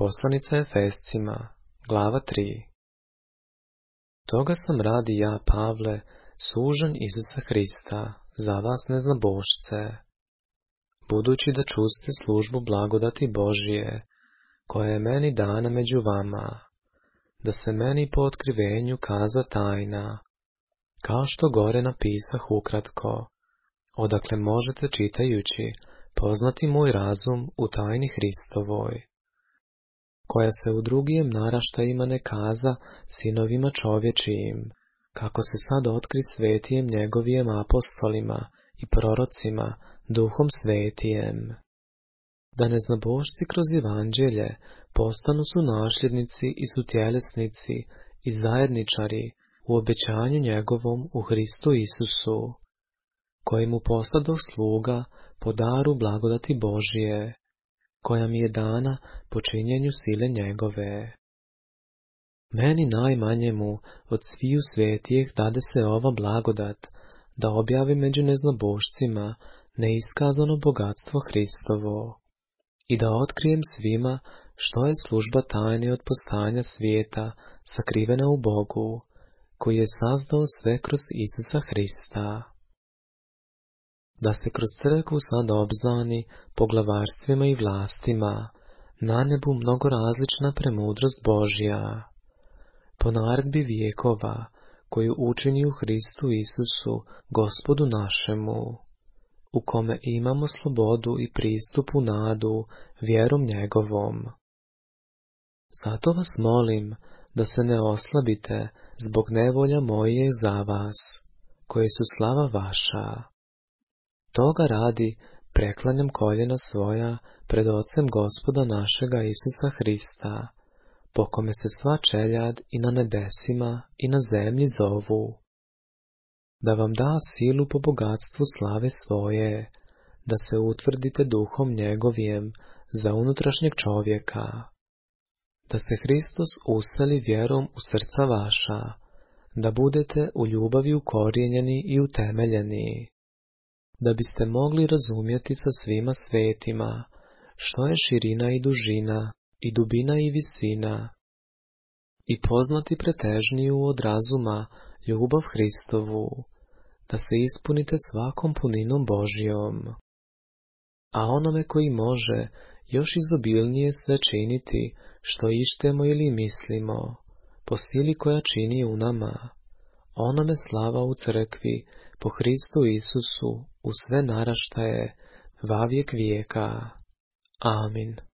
Poslanica Efescima, glava 3. Toga sam radi ja, Pavle, sužen Isusa Hrista, za vas neznabošce, budući da čuste službu blagodati Božije, koja je meni dana među vama, da se meni po otkrivenju kaza tajna, kao što gore napisah ukratko, odakle možete čitajući poznati moj razum u tajni Hristovoj, koja se u drugim naraštajima ne kaza sinovima čovječijim, kako se sad otkri svetijem njegovijem apostolima i prorocima duhom svetijem, da neznabošci kroz evanđelje postanu su nasljednici i su tjelesnici i zajedničari u obećanju njegovom u Hristu Isusu, koji mu postadoh sluga po daru blagodati Božije, koja mi je dana po činjenju sile njegove. Meni najmanjemu od sviju svetijeh dade se ova blagodat, da objavim među neznabošcima neiskazano bogatstvo Hristovo i da otkrijem svima što je služba tajne od postanja svijeta sakrivena u Bogu, koji je sazdao sve kroz Isusa Hrista. Da se kroz crkvu sad obznani poglavarstvima i vlastima, na nebu mnogo različna premudrost Božja, po naredbi vijekova, koju učini u Hristu Isusu, Gospodu našemu, u kome imamo slobodu i pristup u nadu vjerom njegovom. Zato vas molim da se ne oslabite zbog nevolja moje za vas, koje su slava vaša. Toga radi preklanjam koljena svoja pred Ocem Gospoda našega Isusa Hrista, po kome se sva čeljad i na nebesima i na zemlji zovu, da vam da silu po bogatstvu slave svoje, da se utvrdite duhom njegovijem za unutrašnjeg čovjeka, da se Hristos useli vjerom u srca vaša, da budete u ljubavi ukorijenjeni i utemeljeni, da biste mogli razumjeti sa svima svetima što je širina i dužina i dubina i visina, i poznati pretežniju od razuma ljubav Hristovu, da se ispunite svakom puninom Božjom. A onome koji može još izobilnije sve činiti što ištemo ili mislimo, po sili koja čini u nama, onome slava u crkvi po Hristu Isusu u sve naraštaje, vavijek vijeka. Amin.